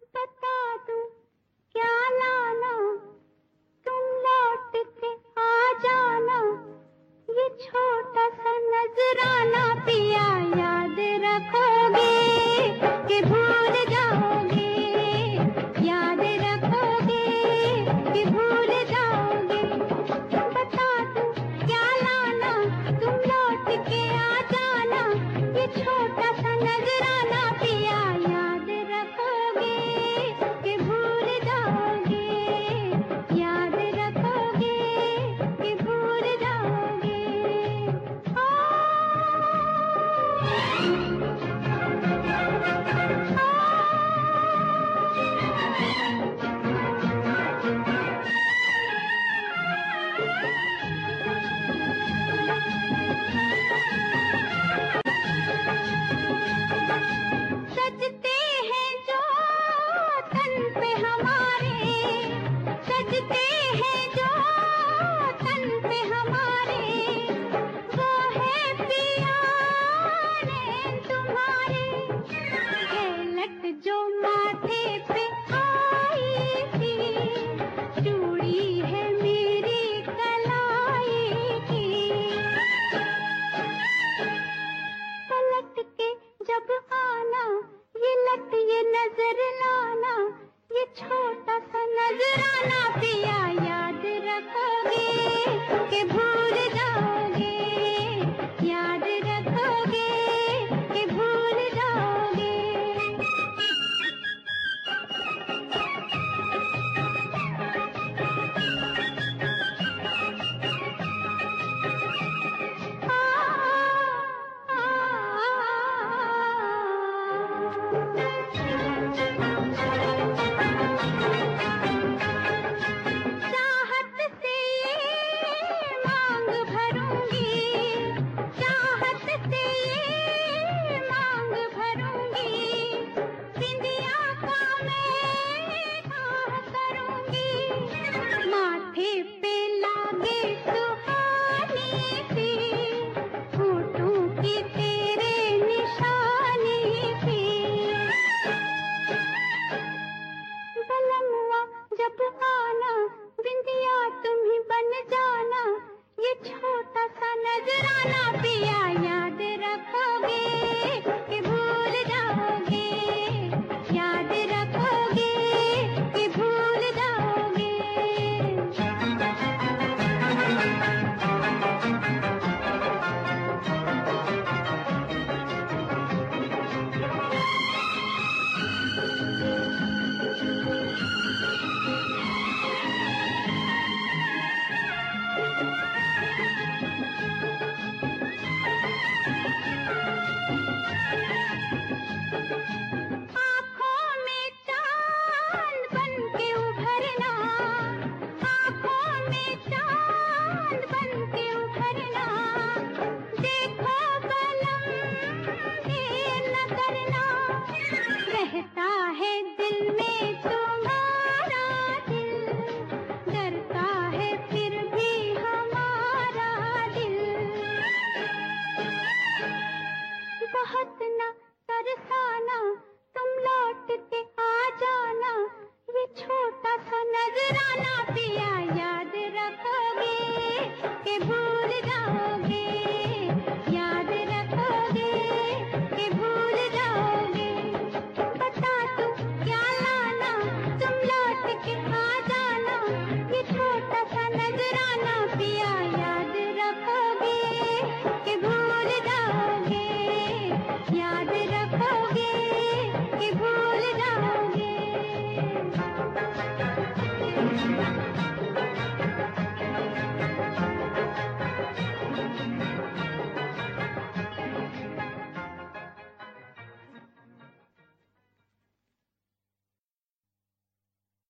बता दूं क्या लाना, तुम लौट के आ जाना, ये छोटा सा नजराना पिया याद रखोगे कि भूल जाओगे, याद रखोगे कि भूल जाओगे। बता दूं क्या लाना, तुम लौट के आ जाना, ये छोटा सा नजराना पिया याद रखोगे कि भूल जाओगे, याद रखोगे कि भूल जाओगे। सजते हैं जो तन पे हमारे, सजते हैं जो तन पे हमारे, वो है पिया नैन तुम्हारे। है लट जो माथे पे आई थी, चूड़ी है मेरी कलाई की। पलट के जब आना, ये लट ये नजर लाना, ये छोटा सा नजराना पिया याद रखोगे कि भूल जाओगे, याद रखोगे कि भूल जाओगे। चाहत से ये मांग भरूंगी, चाहत से ये मांग भरूंगी, बिंदिया का मैं दाह करूंगी। माथे पे लागे सुहानी सी, होठों की तेरे निशानी सी। बलमुआ जब आना, बिंदिया तुम ही बन जाना, ये छोटा सा नजराना पिया याद रखोगे कि भूल जाओगे, याद रखोगे कि भूल जाओगे। आँखों में चांद बन के उभरना, आँखों में चांद बन के उभरना, देखो बलम देर न करना, रहता